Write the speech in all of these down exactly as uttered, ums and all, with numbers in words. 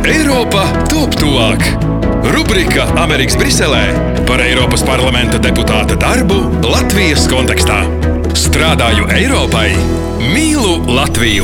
Eiropa top tuvāk. Rubrika Amerikas Briselē par Eiropas parlamenta deputāta darbu Latvijas kontekstā. Strādāju Eiropai, mīlu Latviju.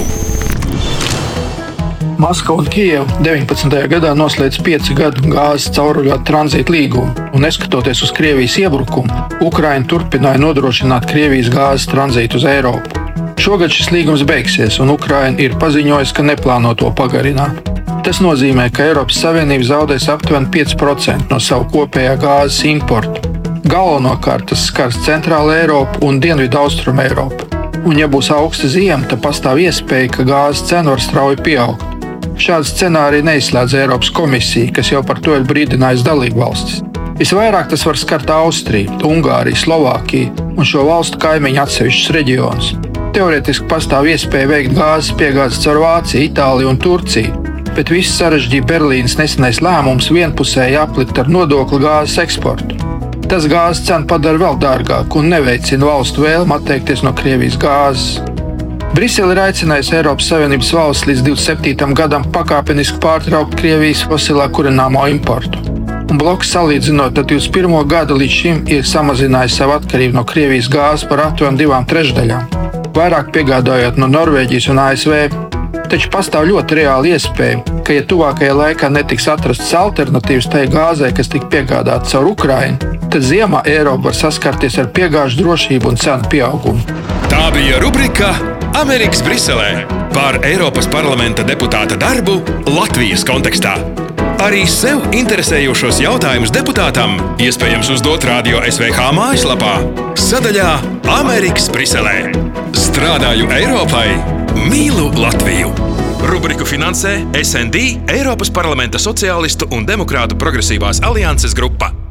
Maskava un Kijeva deviņpadsmitajā gadā noslēdz piecu gadu gāzes cauruļvadu tranzīta līgumu, un neskatoties uz Krievijas iebrukumu, Ukraina turpināja nodrošināt Krievijas gāzes tranzītu uz Eiropu. Šogad šis līgums beigsies, un Ukraina ir paziņojusi, ka neplāno to pagarināt. Tas nozīmē, ka Eiropas Savienība zaudēs aptuveni pieci procenti no savu kopējā gāzes importu. Galvenokārt tas skars Centrālu Eiropu un Dienvidu Austrumu Eiropu. Un ja būs augsta ziema, tad pastāv iespēja, ka gāzes cena var strauji pieaugt. Šādu scenāriju neizslēdz Eiropas komisija, kas jau par to ir brīdinājusi dalību valstis. Visvairāk tas var skart Austriju, Ungāriju, Slovākiju un šo valstu kaimiņu atsevišķus reģionus. Teorētiski pastāv iespēja veikt gāzes piegādes caur Vāciju, Itāliju un Turciju, bet visu sarežģīja Berlīnes nesenais lēmums vienpusēji aplikt ar nodokli gāzes eksportu. Tas gāzes cenu padara vēl dārgāku un neveicina valstu vēlmi atteikties no Krievijas gāzes. Brisele ir aicinājusi Eiropas Savienības valsts līdz divdesmit septītajam gadam pakāpeniski pārtraukt Krievijas fosilā kurināmo importu. Un bloks salīdzinot ar divdesmit pirmo gadu līdz šim ir samazinājis savu atkarību no Krievijas gāzes par aptuveni divām trešdaļām, vairāk piegādājot no Norvēģijas un A S V. Taču pastāv ļoti reāla iespēja, ka, ja tuvākajā laikā netiks atrastas alternatīvas tai gāzei, kas tika piegādāta caur Ukrainu, tad ziemā Eiropa var saskarties ar piegāžu drošību un cenu pieaugumu. Tā bija rubrika Amerikas Briselē par Eiropas parlamenta deputāta darbu Latvijas kontekstā. Arī sev interesējošos jautājumus deputātam iespējams uzdot Radio S V H mājaslapā sadaļā Amerikas Briselē. Strādāju Eiropai, mīlu Latviju. Rubriku finansē S N D Eiropas parlamenta sociālistu un demokrātu progresīvās alianses grupa.